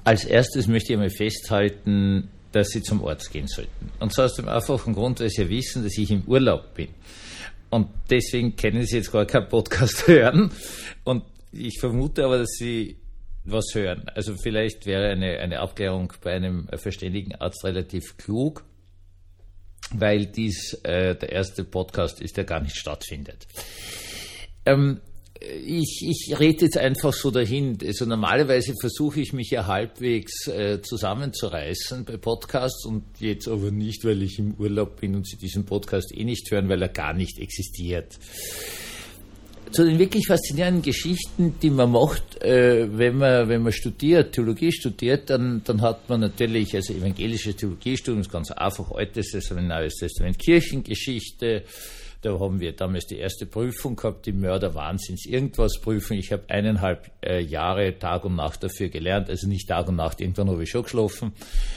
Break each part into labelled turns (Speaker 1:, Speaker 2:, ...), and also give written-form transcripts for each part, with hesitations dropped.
Speaker 1: Als erstes möchte ich einmal festhalten, dass Sie zum Arzt gehen sollten. Und zwar aus dem einfachen Grund, weil Sie ja wissen, dass ich im Urlaub bin. Und deswegen können Sie jetzt gar keinen Podcast hören. Und ich vermute aber, dass Sie was hören. Also vielleicht wäre eine Abklärung bei einem verständigen Arzt relativ klug, weil dies der erste Podcast ist, der gar nicht stattfindet. Ich rede jetzt einfach so dahin. Also normalerweise versuche ich mich ja halbwegs zusammenzureißen bei Podcasts und jetzt aber nicht, weil ich im Urlaub bin und Sie diesen Podcast nicht hören, weil er gar nicht existiert. Zu den wirklich faszinierenden Geschichten, die man macht, wenn man studiert, Theologie studiert, dann hat man natürlich, also evangelisches Theologiestudium ist ganz einfach, Altes Testament, Neues Testament, Kirchengeschichte. Da haben wir damals die erste Prüfung gehabt, die Mörder-Wahnsinns-Irgendwas-Prüfung. Ich habe 1,5 Jahre Tag und Nacht dafür gelernt, also nicht Tag und Nacht, irgendwann habe ich schon geschlafen.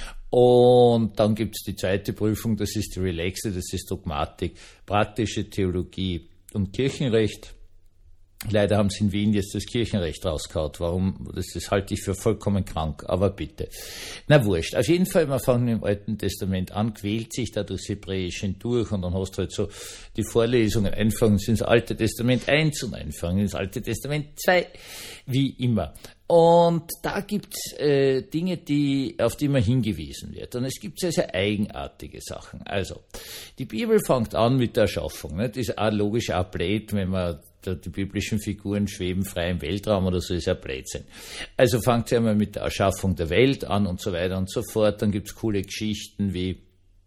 Speaker 1: Und dann gibt es die zweite Prüfung, das ist die Relaxte, das ist Dogmatik, praktische Theologie und Kirchenrecht. Leider haben sie in Wien jetzt das Kirchenrecht rausgehauen. Warum? Das halte ich für vollkommen krank, aber bitte. Na wurscht. Auf jeden Fall, man fängt mit dem Alten Testament an, quält sich da durchs Hebräische hindurch und dann hast du halt so die Vorlesungen, einfangen sie ins Alte Testament 1 und einfangen ins Alte Testament 2, wie immer. Und da gibt's Dinge, auf die man hingewiesen wird. Und es gibt sehr, sehr eigenartige Sachen. Also, die Bibel fängt an mit der Erschaffung. Ne? Das ist auch logisch auch blöd, wenn man die biblischen Figuren schweben frei im Weltraum oder so, ist ja Blödsinn. Also fängt sie einmal mit der Erschaffung der Welt an und so weiter und so fort. Dann gibt's coole Geschichten wie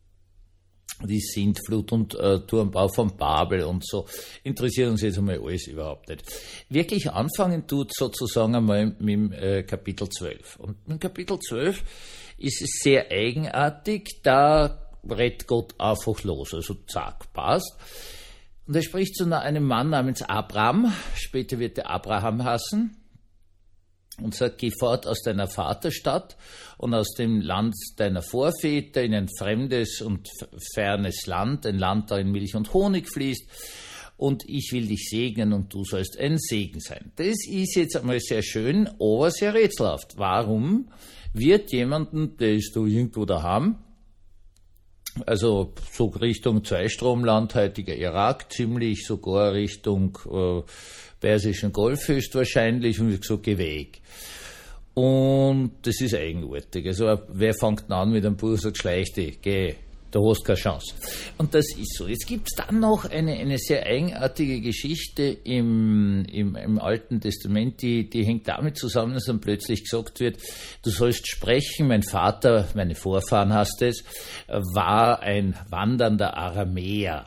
Speaker 1: die Sintflut und Turmbau von Babel und so. Interessiert uns jetzt einmal alles überhaupt nicht. Wirklich anfangen tut sozusagen einmal mit dem Kapitel 12. Und mit Kapitel 12 ist es sehr eigenartig, da redet Gott einfach los. Also zack, passt. Und er spricht zu einem Mann namens Abraham, später wird er Abraham heißen, und sagt, geh fort aus deiner Vaterstadt und aus dem Land deiner Vorväter in ein fremdes und fernes Land, ein Land, darin Milch und Honig fließt, und ich will dich segnen und du sollst ein Segen sein. Das ist jetzt einmal sehr schön, aber sehr rätselhaft. Warum wird jemanden, der ist da irgendwo daheim, also so Richtung Zweistromland, heutiger Irak, ziemlich sogar Richtung Persischen Golf höchstwahrscheinlich, und ich gesagt, geh weg. Und das ist eigenartig. Also wer fängt an mit einem Buch, sagt, schleich dich, geh, da hast du keine Chance. Und das ist so. Jetzt gibt's dann noch eine sehr eigenartige Geschichte im Alten Testament, die hängt damit zusammen, dass dann plötzlich gesagt wird, du sollst sprechen, mein Vater, meine Vorfahren heißt es, war ein wandernder Aramäer.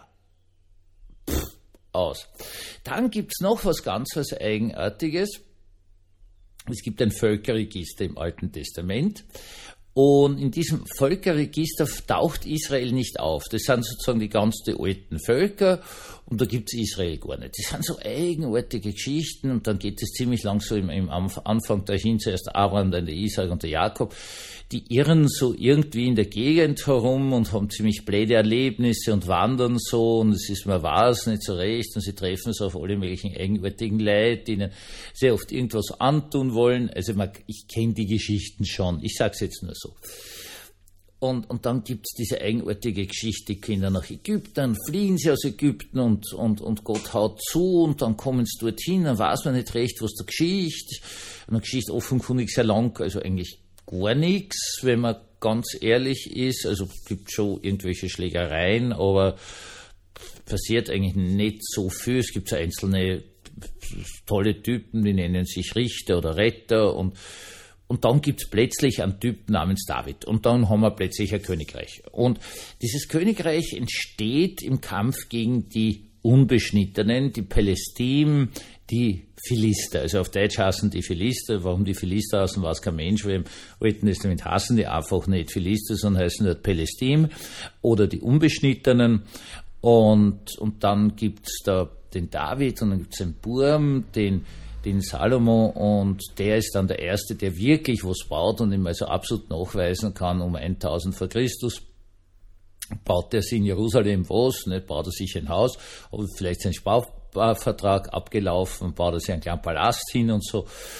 Speaker 1: Aus. Dann gibt's noch was Eigenartiges. Es gibt ein Völkerregister im Alten Testament. Und in diesem Völkerregister taucht Israel nicht auf. Das sind sozusagen die ganzen alten Völker und da gibt's Israel gar nicht. Das sind so eigenartige Geschichten und dann geht es ziemlich lang so im Anfang dahin, zuerst Abraham, dann der Isaak und der Jakob. Die irren so irgendwie in der Gegend herum und haben ziemlich blöde Erlebnisse und wandern so und man weiß nicht so recht und sie treffen so auf alle möglichen eigenartigen Leute, die ihnen sehr oft irgendwas antun wollen. Also ich kenne die Geschichten schon, ich sag's jetzt nur so. Und dann gibt's diese eigenartige Geschichte, die Kinder nach Ägypten, dann fliehen sie aus Ägypten und Gott haut zu und dann kommen sie dorthin, dann weiß man nicht recht, was der Geschichte, und eine Geschichte offenkundig sehr lang, also eigentlich gar nichts, wenn man ganz ehrlich ist. Also es gibt schon irgendwelche Schlägereien, aber passiert eigentlich nicht so viel. Es gibt so einzelne tolle Typen, die nennen sich Richter oder Retter und dann gibt's plötzlich einen Typ namens David und dann haben wir plötzlich ein Königreich. Und dieses Königreich entsteht im Kampf gegen die Unbeschnittenen, die Pelestim, die Philister. Also auf Deutsch heißen die Philister. Warum die Philister heißen, weiß kein Mensch, weil im Alten Testament heißen die einfach nicht Philister, sondern heißen dort Pelestim oder die Unbeschnittenen. Und dann gibt's da den David und dann gibt's einen Burm, den Salomo, und der ist dann der Erste, der wirklich was baut und ihm also absolut nachweisen kann, um 1000 vor Christus baut er sich in Jerusalem was, nicht baut er sich ein Haus, aber vielleicht sein Sparvertrag abgelaufen, baut er sich einen kleinen Palast hin und so.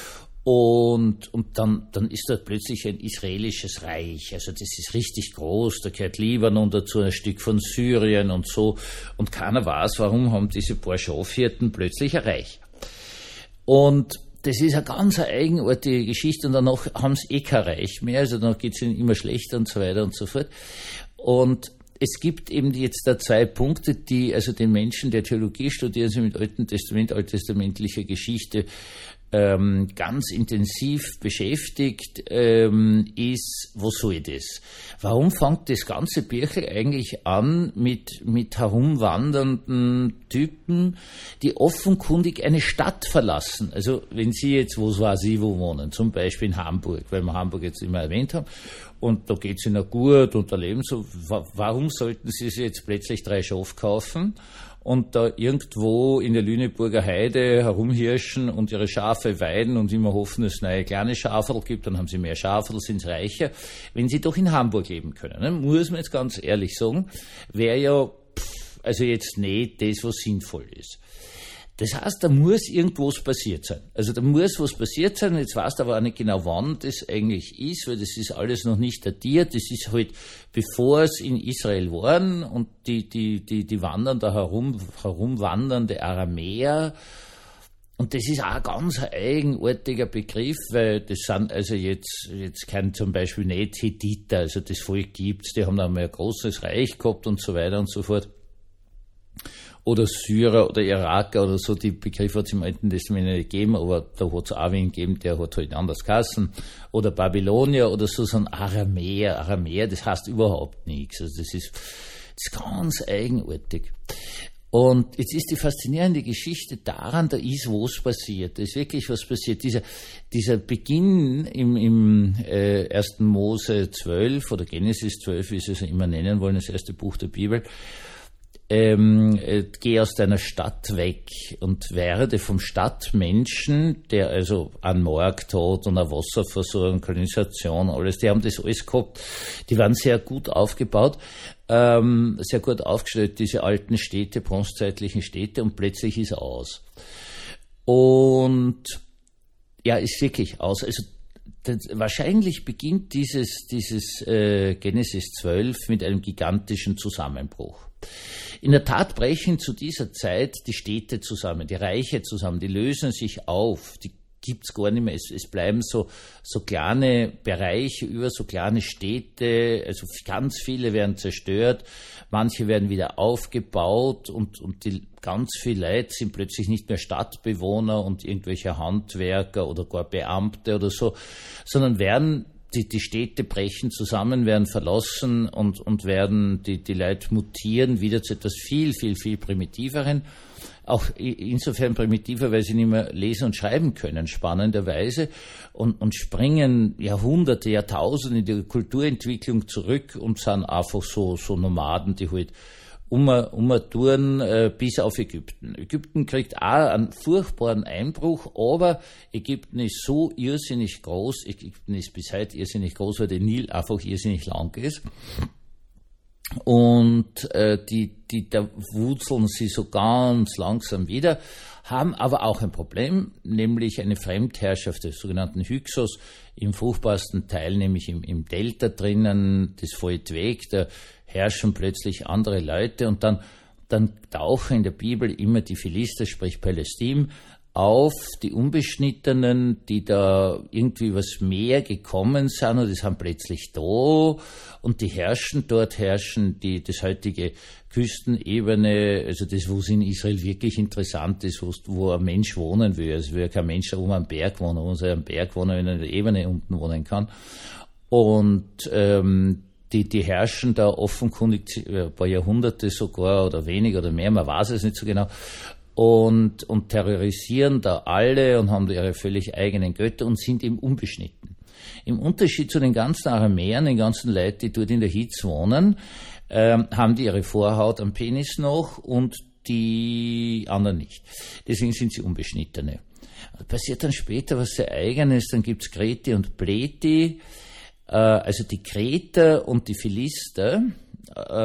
Speaker 1: Und dann ist dort plötzlich ein israelisches Reich. Also das ist richtig groß, da gehört Libanon dazu, ein Stück von Syrien und so. Und keiner weiß, warum haben diese paar Schafhirten plötzlich ein Reich. Und das ist eine ganz eigenartige Geschichte und danach haben sie kein Reich mehr, also dann geht es ihnen immer schlechter und so weiter und so fort. Und es gibt eben jetzt da zwei Punkte, die also den Menschen, der Theologie studieren, sich mit Alten Testament, alttestamentlicher Geschichte ganz intensiv beschäftigt, ist, wo soll das? Warum fängt das ganze Birchel eigentlich an mit herumwandernden Typen, die offenkundig eine Stadt verlassen? Also wenn Sie jetzt, wo wohnen, zum Beispiel in Hamburg, weil wir Hamburg jetzt immer erwähnt haben, und da geht's Ihnen gut und da leben so, warum sollten Sie sich jetzt plötzlich 3 Schafe kaufen und da irgendwo in der Lüneburger Heide herumhirschen und ihre Schafe weiden und immer hoffen, dass es neue kleine Schaferl gibt, dann haben sie mehr Schaferl, sind sie reicher, wenn sie doch in Hamburg leben können. Ne? Muss man jetzt ganz ehrlich sagen, wäre ja also jetzt nicht das, was sinnvoll ist. Das heißt, da muss irgendwas passiert sein. Also da muss was passiert sein. Jetzt weißt du aber auch nicht genau, wann das eigentlich ist, weil das ist alles noch nicht datiert. Das ist halt, bevor es in Israel waren und die wandern da herumwandernde Aramäer. Und das ist auch ein ganz eigenartiger Begriff, weil das sind also jetzt kein zum Beispiel nicht Hethiter, also das Volk gibt's, die haben da mal ein großes Reich gehabt und so weiter und so fort. Oder Syrer oder Iraker oder so, die Begriffe hat es im Alten Testament nicht gegeben, aber da hat es auch wen gegeben, der hat halt anders geheißen. Oder Babylonier oder so ein Aramäer. Aramäer, das heißt überhaupt nichts. Also das ist ganz eigenartig. Und jetzt ist die faszinierende Geschichte daran, da ist was passiert. Da ist wirklich was passiert. Dieser Beginn im 1. Mose 12 oder Genesis 12, wie Sie es immer nennen wollen, das erste Buch der Bibel, geh aus deiner Stadt weg und werde vom Stadtmenschen, der also einen Markt hat und eine Wasserversorgung, Kanalisation, alles, die haben das alles gehabt, die waren sehr gut aufgebaut, sehr gut aufgestellt, diese alten Städte, bronzezeitlichen Städte, und plötzlich ist er aus. Und ja, ist wirklich aus. Also wahrscheinlich beginnt dieses Genesis 12 mit einem gigantischen Zusammenbruch. In der Tat brechen zu dieser Zeit die Städte zusammen, die Reiche zusammen, die lösen sich auf, die gibt's gar nicht mehr. Es bleiben so kleine Bereiche über, so kleine Städte, also ganz viele werden zerstört, manche werden wieder aufgebaut und die ganz viele Leute sind plötzlich nicht mehr Stadtbewohner und irgendwelche Handwerker oder gar Beamte oder so, sondern werden die Städte brechen zusammen, werden verlassen und werden die Leute mutieren wieder zu etwas viel, viel, viel Primitiveren. Auch insofern primitiver, weil sie nicht mehr lesen und schreiben können, spannenderweise, und springen Jahrhunderte, Jahrtausende in die Kulturentwicklung zurück und sind einfach so Nomaden, die halt touren bis auf Ägypten. Ägypten kriegt auch einen furchtbaren Einbruch, aber Ägypten ist so irrsinnig groß, Ägypten ist bis heute irrsinnig groß, weil der Nil einfach irrsinnig lang ist. Und da wurzeln sie so ganz langsam wieder, haben aber auch ein Problem, nämlich eine Fremdherrschaft des sogenannten Hyksos im fruchtbarsten Teil, nämlich im Delta drinnen, das fällt weg, da herrschen plötzlich andere Leute, und dann tauchen in der Bibel immer die Philister, sprich Palästin, auf, die Unbeschnittenen, die da irgendwie was mehr gekommen sind, und die sind plötzlich da, und die herrschen das heutige Küstenebene, also das, wo es in Israel wirklich interessant ist, wo ein Mensch wohnen will. Also will ja kein Mensch da oben am Berg wohnen, wo er am Berg wohnen, wenn er in der Ebene unten wohnen kann. Und die herrschen da offenkundig ein paar Jahrhunderte sogar oder weniger oder mehr, man weiß es nicht so genau, und terrorisieren da alle und haben da ihre völlig eigenen Götter und sind eben unbeschnitten. Im Unterschied zu den ganzen Aramäern, den ganzen Leuten, die dort in der Hitze wohnen, haben die ihre Vorhaut am Penis noch und die anderen nicht. Deswegen sind sie Unbeschnittene. Passiert dann später was sehr Eigenes, dann gibt's Kreti und Pleti, also die Kreter und die Philister,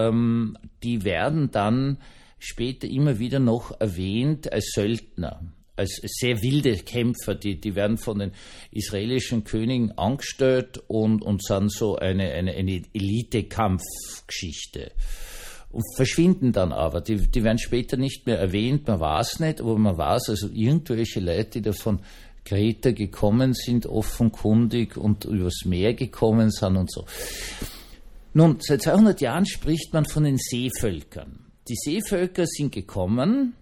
Speaker 1: die werden dann später immer wieder noch erwähnt als Söldner. sehr wilde Kämpfer, die werden von den israelischen Königen angestellt und sind so eine Elite-Kampfgeschichte. Und verschwinden dann aber. Die werden später nicht mehr erwähnt, man weiß nicht, aber man weiß, also irgendwelche Leute, die da von Kreta gekommen sind, offenkundig und übers Meer gekommen sind und so. Nun, seit 200 Jahren spricht man von den Seevölkern. Die Seevölker sind gekommen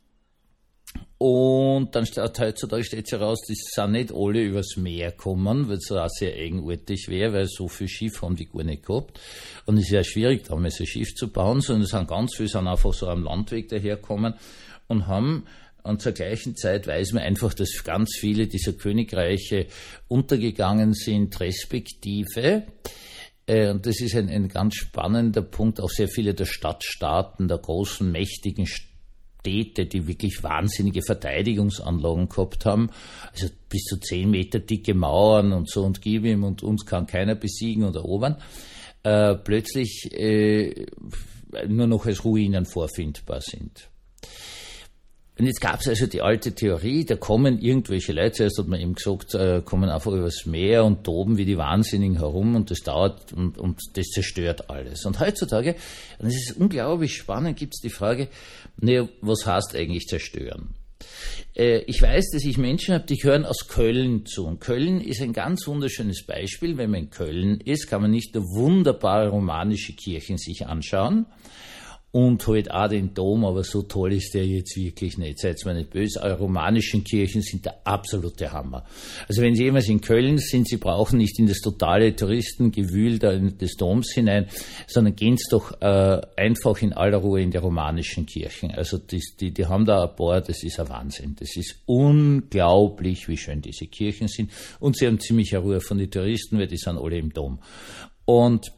Speaker 1: und dann heutzutage steht es heraus, die sind nicht alle übers Meer gekommen, weil es auch sehr eigenartig wäre, weil so viel Schiff haben die gar nicht gehabt. Und es ist ja schwierig, damals ein Schiff zu bauen, sondern es sind ganz viele, sind einfach so am Landweg dahergekommen und haben, und zur gleichen Zeit weiß man einfach, dass ganz viele dieser Königreiche untergegangen sind, respektive, und das ist ein ganz spannender Punkt, auch sehr viele der Stadtstaaten, der großen, mächtigen Städte, die wirklich wahnsinnige Verteidigungsanlagen gehabt haben, also bis zu 10 Meter dicke Mauern und so und gib ihm und uns kann keiner besiegen und erobern, plötzlich nur noch als Ruinen vorfindbar sind. Und jetzt gab es also die alte Theorie, da kommen irgendwelche Leute, zuerst hat man eben gesagt, kommen einfach übers Meer und toben wie die Wahnsinnigen herum und das dauert und das zerstört alles. Und heutzutage, und es ist unglaublich spannend, gibt es die Frage, naja, was heißt eigentlich zerstören? Ich weiß, dass ich Menschen habe, die hören aus Köln zu. Und Köln ist ein ganz wunderschönes Beispiel. Wenn man in Köln ist, kann man nicht nur wunderbare romanische Kirchen sich anschauen, und halt auch den Dom, aber so toll ist der jetzt wirklich nicht. Seid mir nicht böse, eure romanischen Kirchen sind der absolute Hammer. Also wenn Sie jemals in Köln sind, Sie brauchen nicht in das totale Touristengewühl des Doms hinein, sondern gehen Sie doch einfach in aller Ruhe in die romanischen Kirchen. Also die haben da ein paar, das ist ein Wahnsinn. Das ist unglaublich, wie schön diese Kirchen sind. Und sie haben ziemliche Ruhe von den Touristen, weil die sind alle im Dom. Und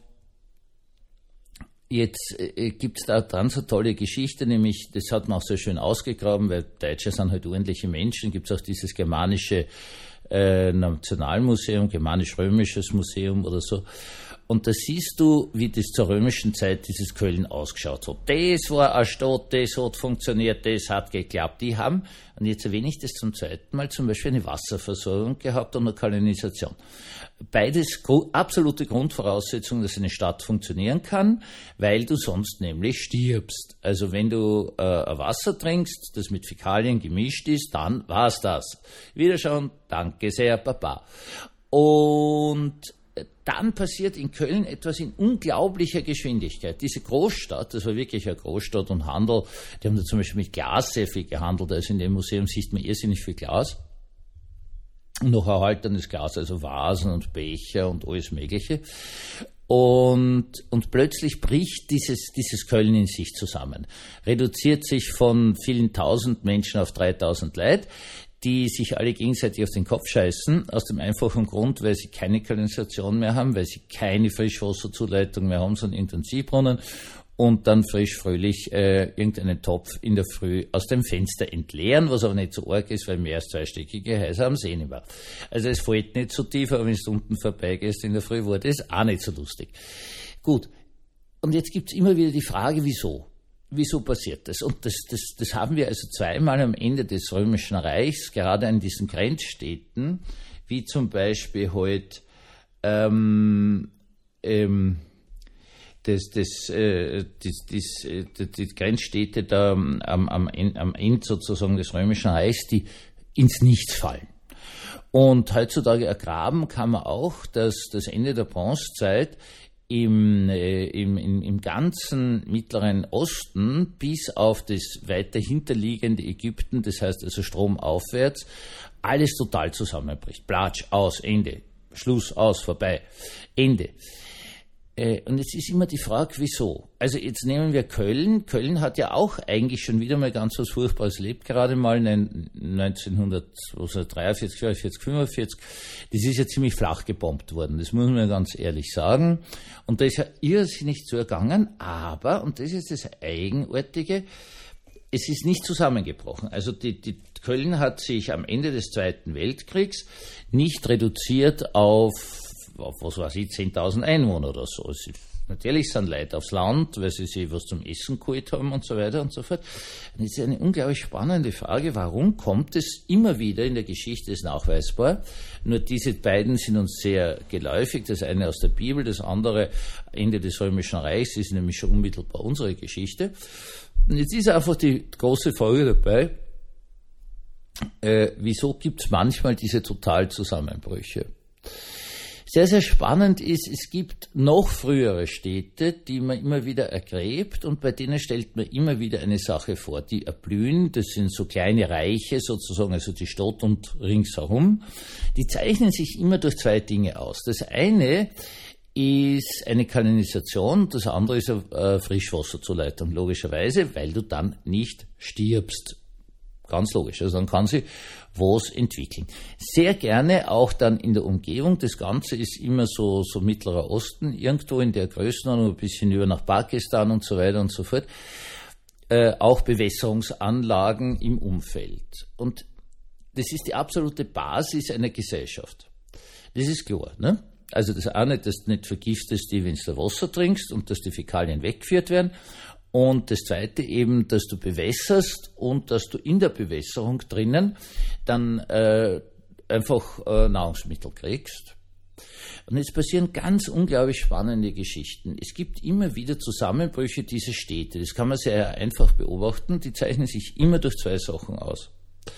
Speaker 1: jetzt gibt's da ganz eine tolle Geschichte, nämlich, das hat man auch so schön ausgegraben, weil Deutsche sind halt ordentliche Menschen, gibt's auch dieses germanische Nationalmuseum, germanisch-römisches Museum oder so. Und da siehst du, wie das zur römischen Zeit dieses Köln ausgeschaut hat. Das war eine Stadt, das hat funktioniert, das hat geklappt. Die haben, und jetzt erwähne ich das zum zweiten Mal, zum Beispiel eine Wasserversorgung gehabt und eine Kanalisation. Beides absolute Grundvoraussetzungen, dass eine Stadt funktionieren kann, weil du sonst nämlich stirbst. Also wenn du ein Wasser trinkst, das mit Fäkalien gemischt ist, dann war's das. Wiederschauen, danke sehr, Papa. Und dann passiert in Köln etwas in unglaublicher Geschwindigkeit. Diese Großstadt, das war wirklich eine Großstadt und Handel, die haben da zum Beispiel mit Glas sehr viel gehandelt, also in dem Museum sieht man irrsinnig viel Glas. Und noch erhaltenes Glas, also Vasen und Becher und alles Mögliche. Und plötzlich bricht dieses Köln in sich zusammen. Reduziert sich von vielen tausend Menschen auf 3000 Leute, die sich alle gegenseitig auf den Kopf scheißen, aus dem einfachen Grund, weil sie keine Kanalisation mehr haben, weil sie keine Frischwasserzuleitung mehr haben, sondern Intensivbrunnen und dann frisch fröhlich irgendeinen Topf in der Früh aus dem Fenster entleeren, was aber nicht so arg ist, weil mehr als zweistöckige Häuser haben sie nicht mehr. Also es fällt nicht so tief, aber wenn du unten vorbeigehst in der Früh, war das auch nicht so lustig. Gut, und jetzt gibt's immer wieder die Frage, wieso? Wieso passiert das? Und das haben wir also zweimal am Ende des Römischen Reichs, gerade an diesen Grenzstädten, wie zum Beispiel halt die Grenzstädte da am Ende sozusagen des Römischen Reichs, die ins Nichts fallen. Und heutzutage ergraben kann man auch, dass das Ende der Bronzezeit im ganzen Mittleren Osten bis auf das weiter hinterliegende Ägypten, das heißt also stromaufwärts, alles total zusammenbricht. Platsch, aus, Ende. Schluss, aus, vorbei. Ende. Und jetzt ist immer die Frage, wieso? Also jetzt nehmen wir Köln. Köln hat ja auch eigentlich schon wieder mal ganz was Furchtbares erlebt, gerade mal 1943, 44, 45. Das ist ja ziemlich flach gebombt worden, das muss man ganz ehrlich sagen. Und da ist ja irrsinnig zu ergangen, aber, und das ist das Eigenartige, es ist nicht zusammengebrochen. Also die Köln hat sich am Ende des Zweiten Weltkriegs nicht reduziert auf was weiß ich, 10.000 Einwohner oder so. Natürlich sind Leute aufs Land, weil sie sich was zum Essen geholt haben und so weiter und so fort. Und das ist eine unglaublich spannende Frage, warum kommt es immer wieder in der Geschichte, ist nachweisbar. Nur diese beiden sind uns sehr geläufig, das eine aus der Bibel, das andere Ende des Römischen Reichs, ist nämlich schon unmittelbar unsere Geschichte. Und jetzt ist einfach die große Frage dabei, wieso gibt es manchmal diese Totalzusammenbrüche? Sehr, sehr spannend ist, es gibt noch frühere Städte, die man immer wieder ergräbt und bei denen stellt man immer wieder eine Sache vor, die erblühen, das sind so kleine Reiche sozusagen, also die Stadt und ringsherum, die zeichnen sich immer durch zwei Dinge aus. Das eine ist eine Kanalisation, das andere ist eine Frischwasserzuleitung, logischerweise, weil du dann nicht stirbst. Ganz logisch, also dann kann sich was entwickeln. Sehr gerne auch dann in der Umgebung, das Ganze ist immer so Mittlerer Osten, irgendwo in der Größenordnung, ein bisschen über nach Pakistan und so weiter und so fort, auch Bewässerungsanlagen im Umfeld. Und das ist die absolute Basis einer Gesellschaft. Das ist klar, ne? Also das eine, dass du nicht vergiftest, wenn du Wasser trinkst und dass die Fäkalien weggeführt werden. Und das zweite eben, dass du bewässerst und dass du in der Bewässerung drinnen dann einfach Nahrungsmittel kriegst. Und jetzt passieren ganz unglaublich spannende Geschichten. Es gibt immer wieder Zusammenbrüche dieser Städte. Das kann man sehr einfach beobachten. Die zeichnen sich immer durch zwei Sachen aus.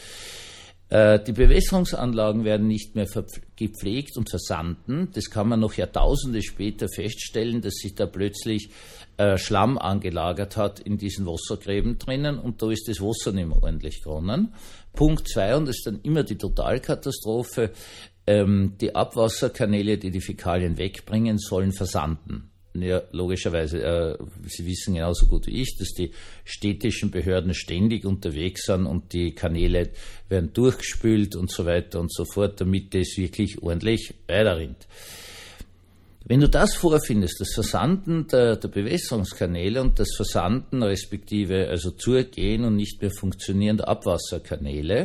Speaker 1: Die Bewässerungsanlagen werden nicht mehr gepflegt und versanden. Das kann man noch Jahrtausende später feststellen, dass sich da plötzlich Schlamm angelagert hat in diesen Wassergräben drinnen und da ist das Wasser nicht mehr ordentlich gewonnen. Punkt 2, und das ist dann immer die Totalkatastrophe, die Abwasserkanäle, die die Fäkalien wegbringen, sollen versanden. Ja, logischerweise, Sie wissen genauso gut wie ich, dass die städtischen Behörden ständig unterwegs sind und die Kanäle werden durchgespült und so weiter und so fort, damit das wirklich ordentlich weiterrinnt. Wenn du das vorfindest, das Versanden der Bewässerungskanäle und das Versanden respektive also Zugehen und nicht mehr funktionierende Abwasserkanäle,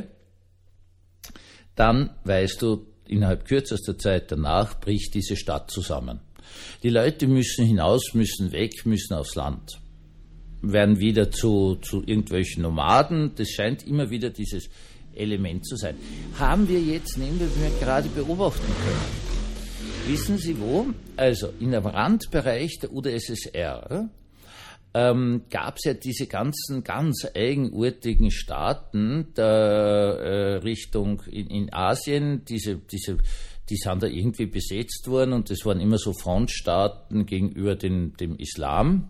Speaker 1: dann weißt du, innerhalb kürzester Zeit danach bricht diese Stadt zusammen. Die Leute müssen hinaus, müssen weg, müssen aufs Land, werden wieder zu irgendwelchen Nomaden. Das scheint immer wieder dieses Element zu sein. Haben wir jetzt, nehmen wir gerade beobachten können. Wissen Sie wo? Also in einem Randbereich der UdSSR gab es ja diese ganzen ganz eigenartigen Staaten der Richtung in Asien, die sind da irgendwie besetzt worden und das waren immer so Frontstaaten gegenüber dem Islam.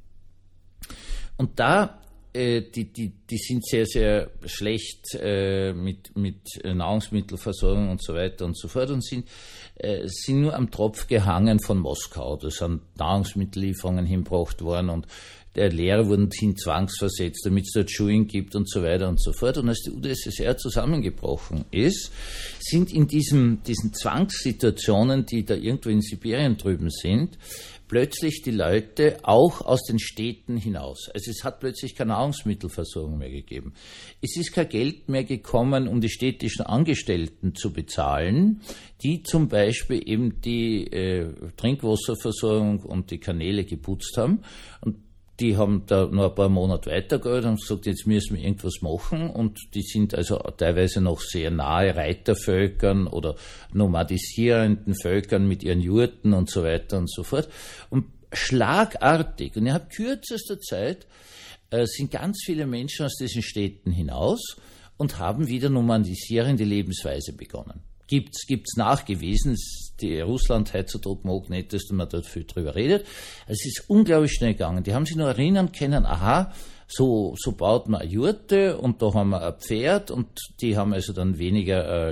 Speaker 1: Und da, die sind sehr, sehr schlecht mit Nahrungsmittelversorgung und so weiter und so fort und sind nur am Tropf gehangen von Moskau. Da sind Nahrungsmittellieferungen hingebracht worden und der Lehrer wurden hin zwangsversetzt, damit es dort Schulen gibt und so weiter und so fort. Und als die UdSSR zusammengebrochen ist, sind in diesen Zwangssituationen, die da irgendwo in Sibirien drüben sind, plötzlich die Leute auch aus den Städten hinaus. Also es hat plötzlich keine Nahrungsmittelversorgung mehr gegeben. Es ist kein Geld mehr gekommen, um die städtischen Angestellten zu bezahlen, die zum Beispiel eben die Trinkwasserversorgung und die Kanäle geputzt haben. Und die haben da noch ein paar Monate weitergearbeitet und gesagt, jetzt müssen wir irgendwas machen. Und die sind also teilweise noch sehr nahe Reitervölkern oder nomadisierenden Völkern mit ihren Jurten und so weiter und so fort. Und schlagartig, und innerhalb kürzester Zeit, sind ganz viele Menschen aus diesen Städten hinaus und haben wieder nomadisierende Lebensweise begonnen. Gibt's nachgewiesen. Die Russland heutzutage mag nicht, dass man dort viel drüber redet. Also es ist unglaublich schnell gegangen. Die haben sich nur erinnern können, aha, so baut man eine Jurte und da haben wir ein Pferd und die haben also dann weniger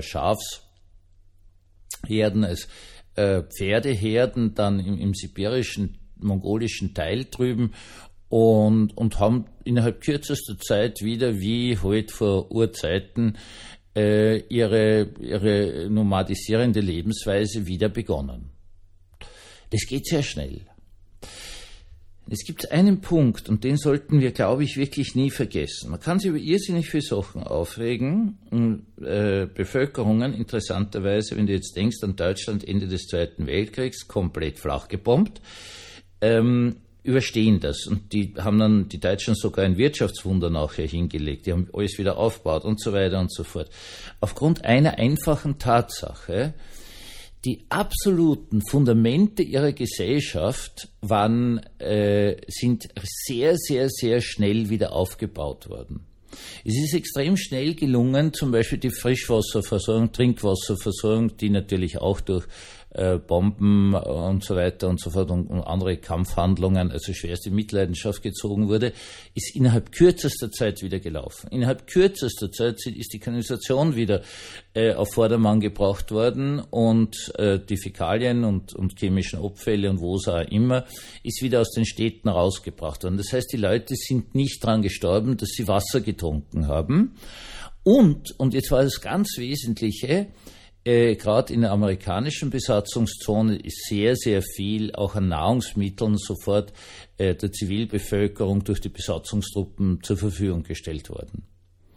Speaker 1: Schafsherden als Pferdeherden dann im sibirischen, mongolischen Teil drüben und haben innerhalb kürzester Zeit wieder, wie halt vor Urzeiten, ihre nomadisierende Lebensweise wieder begonnen. Das geht sehr schnell. Es gibt einen Punkt, und den sollten wir, glaube ich, wirklich nie vergessen. Man kann sich über irrsinnig viele Sachen aufregen. Bevölkerungen, interessanterweise, wenn du jetzt denkst an Deutschland Ende des Zweiten Weltkriegs, komplett flach gebombt, überstehen das. Und die haben dann die Deutschen sogar ein Wirtschaftswunder nachher hingelegt. Die haben alles wieder aufgebaut und so weiter und so fort. Aufgrund einer einfachen Tatsache: die absoluten Fundamente ihrer Gesellschaft sind sehr, sehr, sehr schnell wieder aufgebaut worden. Es ist extrem schnell gelungen, zum Beispiel die Frischwasserversorgung, Trinkwasserversorgung, die natürlich auch durch Bomben und so weiter und so fort und andere Kampfhandlungen, also schwerst in Mitleidenschaft gezogen wurde, ist innerhalb kürzester Zeit wieder gelaufen. Innerhalb kürzester Zeit ist die Kanalisation wieder auf Vordermann gebracht worden und die Fäkalien und chemischen Abfälle und wo es auch immer, ist wieder aus den Städten rausgebracht worden. Das heißt, die Leute sind nicht dran gestorben, dass sie Wasser getrunken haben. Und jetzt war das ganz Wesentliche, gerade in der amerikanischen Besatzungszone ist sehr, sehr viel auch an Nahrungsmitteln sofort der Zivilbevölkerung durch die Besatzungstruppen zur Verfügung gestellt worden.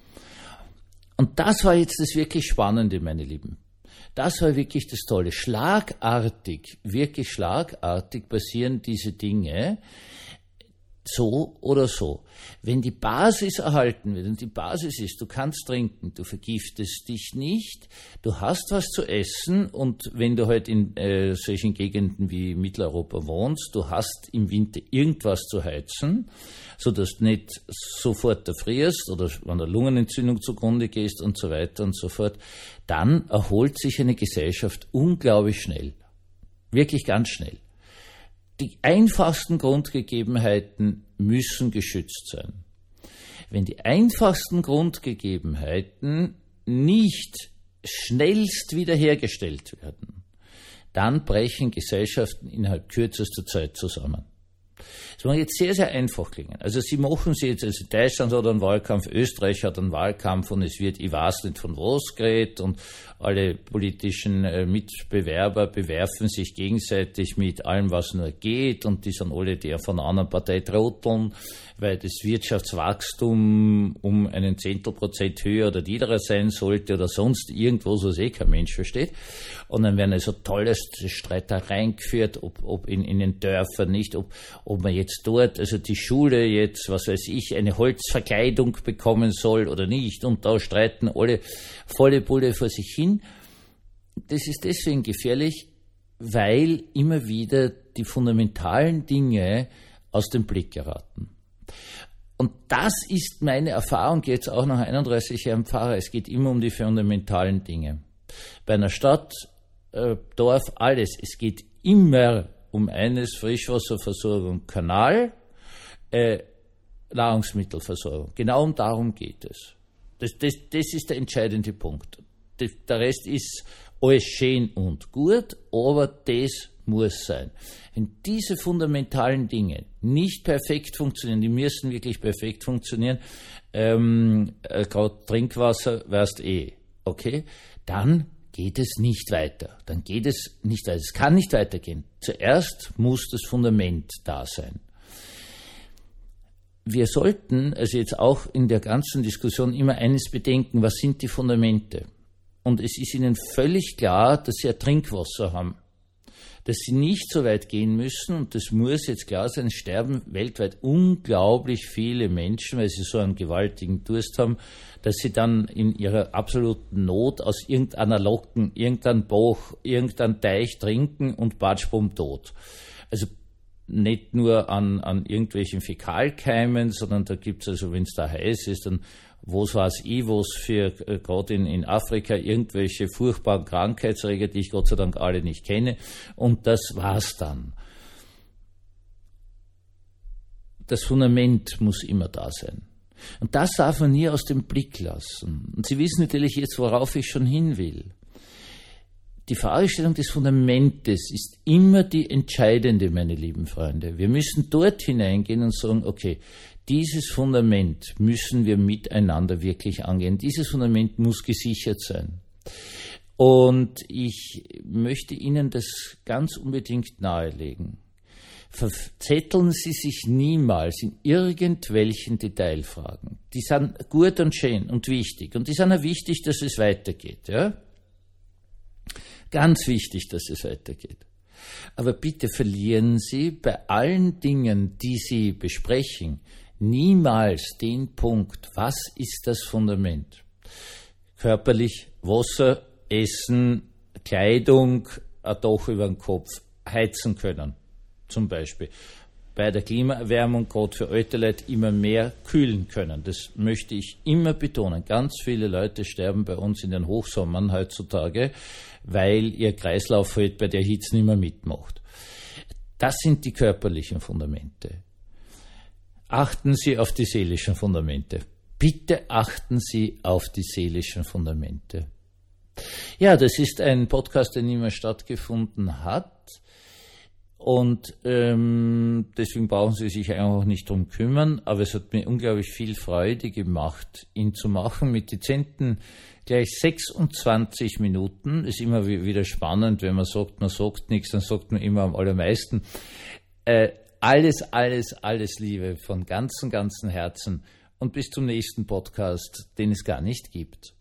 Speaker 1: Und das war jetzt das wirklich Spannende, meine Lieben. Das war wirklich das Tolle. Wirklich schlagartig passieren diese Dinge, so oder so. Wenn die Basis erhalten wird, und die Basis ist, du kannst trinken, du vergiftest dich nicht, du hast was zu essen, und wenn du halt in solchen Gegenden wie Mitteleuropa wohnst, du hast im Winter irgendwas zu heizen, sodass du nicht sofort erfrierst oder an der Lungenentzündung zugrunde gehst und so weiter und so fort, dann erholt sich eine Gesellschaft unglaublich schnell. Wirklich ganz schnell. Die einfachsten Grundgegebenheiten müssen geschützt sein. Wenn die einfachsten Grundgegebenheiten nicht schnellst wiederhergestellt werden, dann brechen Gesellschaften innerhalb kürzester Zeit zusammen. Das mag jetzt sehr, sehr einfach klingen. Also Sie machen es jetzt, also Deutschland hat einen Wahlkampf, Österreich hat einen Wahlkampf und es wird, ich weiß nicht von was geredet, und alle politischen Mitbewerber bewerfen sich gegenseitig mit allem, was nur geht, und die sind alle der von einer anderen Partei trotteln, weil das Wirtschaftswachstum um einen Zehntelprozent höher oder niedriger sein sollte oder sonst irgendwo, so kein Mensch versteht. Und dann werden also tolleste Streitereien geführt, ob in den Dörfern nicht, ob man jetzt dort, also die Schule jetzt, was weiß ich, eine Holzverkleidung bekommen soll oder nicht, und da streiten alle volle Bulle vor sich hin. Das ist deswegen gefährlich, weil immer wieder die fundamentalen Dinge aus dem Blick geraten. Und das ist meine Erfahrung jetzt auch nach 31 Jahren Pfarrer. Es geht immer um die fundamentalen Dinge. Bei einer Stadt, Dorf, alles. Es geht immer um eines: Frischwasserversorgung, Kanal, Nahrungsmittelversorgung. Genau darum geht es. Das ist der entscheidende Punkt. Der Rest ist alles schön und gut, aber das muss sein. Wenn diese fundamentalen Dinge nicht perfekt funktionieren, die müssen wirklich perfekt funktionieren, gerade Trinkwasser, weißt okay, dann geht es nicht weiter. Dann geht es nicht weiter. Es kann nicht weitergehen. Zuerst muss das Fundament da sein. Wir sollten also jetzt auch in der ganzen Diskussion immer eines bedenken: Was sind die Fundamente? Und es ist Ihnen völlig klar, dass Sie ja Trinkwasser haben, dass Sie nicht so weit gehen müssen, und das muss jetzt klar sein, es sterben weltweit unglaublich viele Menschen, weil sie so einen gewaltigen Durst haben, dass sie dann in ihrer absoluten Not aus irgendeiner Locken, irgendeinem Bach, irgendeinem Teich trinken und batschbumm tot. Also nicht nur an irgendwelchen Fäkalkeimen, sondern da gibt's also, wenn es da heiß ist, dann was weiß ich, was für gerade in Afrika irgendwelche furchtbaren Krankheitserreger, die ich Gott sei Dank alle nicht kenne, und das war's dann. Das Fundament muss immer da sein. Und das darf man nie aus dem Blick lassen. Und Sie wissen natürlich jetzt, worauf ich schon hin will. Die Fragestellung des Fundamentes ist immer die entscheidende, meine lieben Freunde. Wir müssen dort hineingehen und sagen, okay, dieses Fundament müssen wir miteinander wirklich angehen. Dieses Fundament muss gesichert sein. Und ich möchte Ihnen das ganz unbedingt nahelegen. verzetteln Sie sich niemals in irgendwelchen Detailfragen. Die sind gut und schön und wichtig. Und die sind auch wichtig, dass es weitergeht. Ja? Ganz wichtig, dass es weitergeht. Aber bitte verlieren Sie bei allen Dingen, die Sie besprechen, niemals den Punkt, was ist das Fundament? Körperlich, Wasser, Essen, Kleidung, ein Dach über den Kopf, heizen können, zum Beispiel. Bei der Klimaerwärmung, gerade für alte Leute, immer mehr kühlen können. Das möchte ich immer betonen. Ganz viele Leute sterben bei uns in den Hochsommern heutzutage, weil ihr Kreislauf halt bei der Hitze nicht mehr mitmacht. Das sind die körperlichen Fundamente. Achten Sie auf die seelischen Fundamente. Bitte achten Sie auf die seelischen Fundamente. Ja, das ist ein Podcast, der nie mehr stattgefunden hat. Und deswegen brauchen Sie sich einfach nicht drum kümmern. Aber es hat mir unglaublich viel Freude gemacht, ihn zu machen mit dezenten gleich 26 Minuten. Ist immer wieder spannend, wenn man sagt nichts, dann sagt man immer am allermeisten. Alles Liebe von ganzem Herzen und bis zum nächsten Podcast, den es gar nicht gibt.